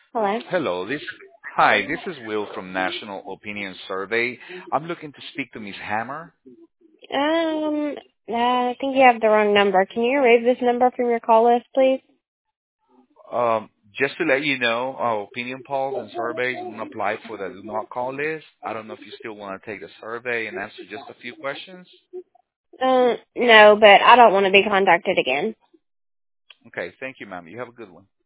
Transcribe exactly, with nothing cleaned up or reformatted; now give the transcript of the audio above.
Hello. Hello, this hi, this is Will from National Opinion Survey. I'm looking to speak to Miss Hammer. Um, uh, I think you have the wrong number. Can you erase this number from your call list, please? Um, just to let you know, our opinion polls and surveys don't apply for the do not call list. I don't know if you still want to take the survey and answer just a few questions. Um, no, but I don't want to be contacted again. Okay, thank you, ma'am. You have a good one.